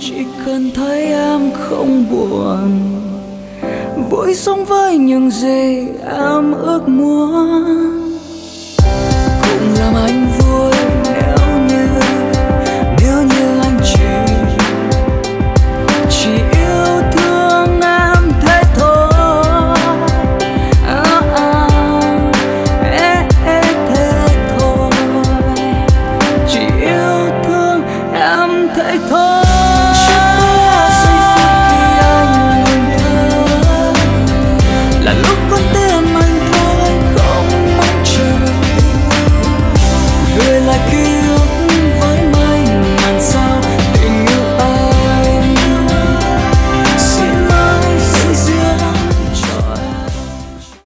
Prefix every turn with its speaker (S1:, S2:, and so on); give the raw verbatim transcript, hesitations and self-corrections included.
S1: chỉ cần thấy em không buồn, vui sống với những gì em ước muốn. Cùng làm anh vui